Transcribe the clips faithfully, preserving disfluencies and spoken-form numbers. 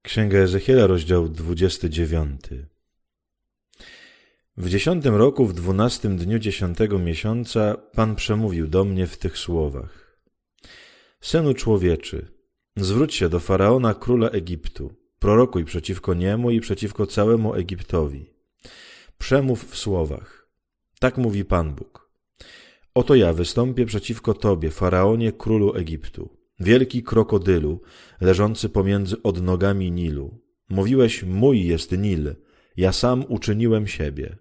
Księga Ezechiela, rozdział dwudziesty dziewiąty. W dziesiątym roku, w dwunastym dniu dziesiątego miesiąca, Pan przemówił do mnie w tych słowach. Synu człowieczy, zwróć się do Faraona, króla Egiptu, prorokuj przeciwko niemu i przeciwko całemu Egiptowi. Przemów w słowach. Tak mówi Pan Bóg. Oto ja wystąpię przeciwko tobie, Faraonie, królu Egiptu. Wielki krokodylu, leżący pomiędzy odnogami Nilu. Mówiłeś, mój jest Nil, ja sam uczyniłem siebie.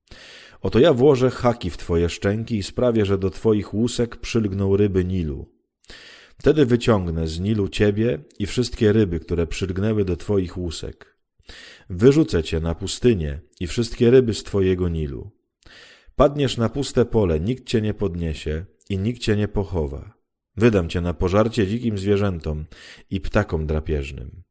Oto ja włożę haki w twoje szczęki i sprawię, że do twoich łusek przylgną ryby Nilu. Wtedy wyciągnę z Nilu ciebie i wszystkie ryby, które przylgnęły do twoich łusek. Wyrzucę cię na pustynię i wszystkie ryby z twojego Nilu. Padniesz na puste pole, nikt cię nie podniesie i nikt cię nie pochowa. Wydam cię na pożarcie dzikim zwierzętom i ptakom drapieżnym.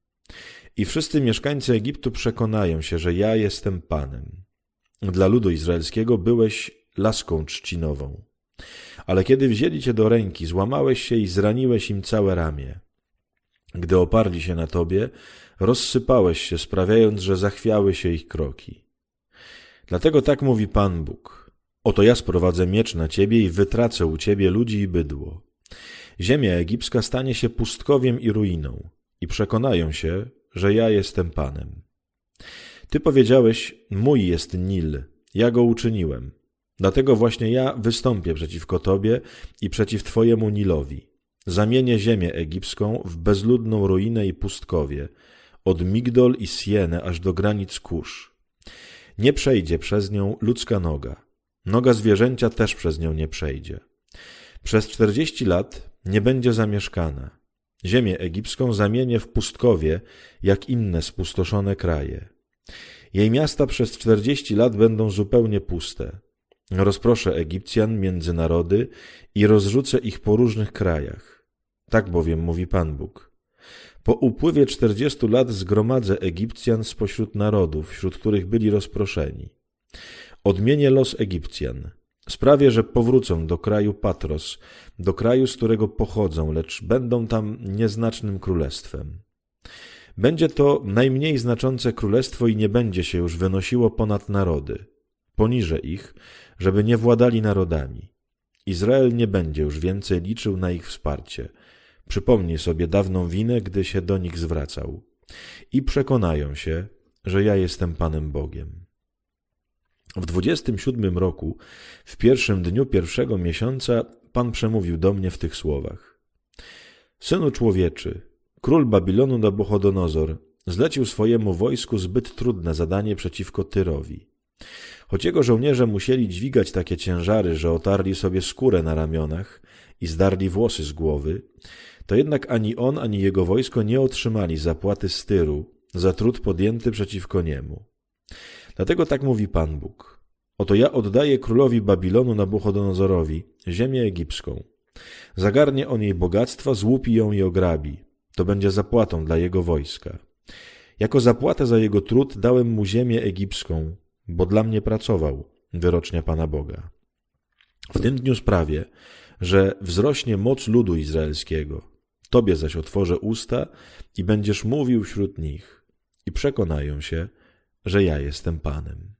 I wszyscy mieszkańcy Egiptu przekonają się, że ja jestem Panem. Dla ludu izraelskiego byłeś laską trzcinową. Ale kiedy wzięli cię do ręki, złamałeś się i zraniłeś im całe ramię. Gdy oparli się na tobie, rozsypałeś się, sprawiając, że zachwiały się ich kroki. Dlatego tak mówi Pan Bóg. Oto ja sprowadzę miecz na ciebie i wytracę u ciebie ludzi i bydło. Ziemia egipska stanie się pustkowiem i ruiną i przekonają się, że ja jestem Panem. Ty powiedziałeś, mój jest Nil, ja go uczyniłem. Dlatego właśnie ja wystąpię przeciwko tobie i przeciw twojemu Nilowi. Zamienię ziemię egipską w bezludną ruinę i pustkowie, od Migdol i Sieny aż do granic Kusz. Nie przejdzie przez nią ludzka noga. Noga zwierzęcia też przez nią nie przejdzie. Przez czterdzieści lat nie będzie zamieszkana. Ziemię egipską zamienię w pustkowie, jak inne spustoszone kraje. Jej miasta przez czterdzieści lat będą zupełnie puste. Rozproszę Egipcjan między narody i rozrzucę ich po różnych krajach. Tak bowiem mówi Pan Bóg. Po upływie czterdziestu lat zgromadzę Egipcjan spośród narodów, wśród których byli rozproszeni. Odmienię los Egipcjan. Sprawię, że powrócą do kraju Patros, do kraju, z którego pochodzą, lecz będą tam nieznacznym królestwem. Będzie to najmniej znaczące królestwo i nie będzie się już wynosiło ponad narody. Poniżę ich, żeby nie władali narodami. Izrael nie będzie już więcej liczył na ich wsparcie. Przypomnij sobie dawną winę, gdy się do nich zwracał. I przekonają się, że ja jestem Panem Bogiem. W dwudziestym siódmym roku, w pierwszym dniu pierwszego miesiąca, Pan przemówił do mnie w tych słowach. Synu człowieczy, król Babilonu Nabuchodonozor zlecił swojemu wojsku zbyt trudne zadanie przeciwko Tyrowi. Choć jego żołnierze musieli dźwigać takie ciężary, że otarli sobie skórę na ramionach i zdarli włosy z głowy, to jednak ani on, ani jego wojsko nie otrzymali zapłaty z Tyru za trud podjęty przeciwko niemu. Dlatego tak mówi Pan Bóg. Oto ja oddaję królowi Babilonu Nabuchodonozorowi ziemię egipską. Zagarnie on jej bogactwa, złupi ją i ograbi. To będzie zapłatą dla jego wojska. Jako zapłatę za jego trud dałem mu ziemię egipską, bo dla mnie pracował, wyrocznia Pana Boga. W tym dniu sprawię, że wzrośnie moc ludu izraelskiego. Tobie zaś otworzę usta i będziesz mówił wśród nich. I przekonają się, że ja jestem Panem.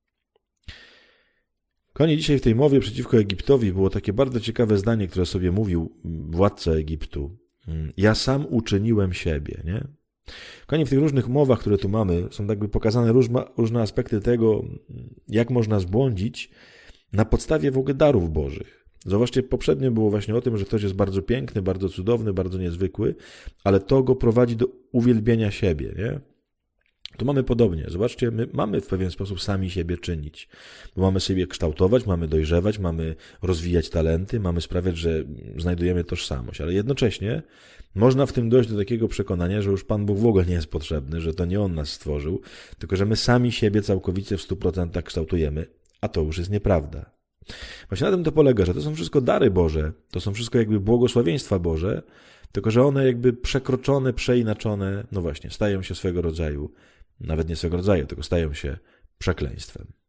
Kochani, dzisiaj w tej mowie przeciwko Egiptowi było takie bardzo ciekawe zdanie, które sobie mówił władca Egiptu. Ja sam uczyniłem siebie, nie? Kochani, w tych różnych mowach, które tu mamy, są jakby pokazane różne, różne aspekty tego, jak można zbłądzić na podstawie w ogóle darów bożych. Zobaczcie, poprzednio było właśnie o tym, że ktoś jest bardzo piękny, bardzo cudowny, bardzo niezwykły, ale to go prowadzi do uwielbienia siebie, nie? Tu mamy podobnie. Zobaczcie, my mamy w pewien sposób sami siebie czynić. Bo mamy siebie kształtować, mamy dojrzewać, mamy rozwijać talenty, mamy sprawiać, że znajdujemy tożsamość. Ale jednocześnie można w tym dojść do takiego przekonania, że już Pan Bóg w ogóle nie jest potrzebny, że to nie On nas stworzył, tylko że my sami siebie całkowicie w stu procentach kształtujemy, a to już jest nieprawda. Właśnie na tym to polega, że to są wszystko dary Boże, to są wszystko jakby błogosławieństwa Boże, tylko że one jakby przekroczone, przeinaczone, no właśnie, stają się swego rodzaju, nawet nie swego rodzaju, tylko stają się przekleństwem.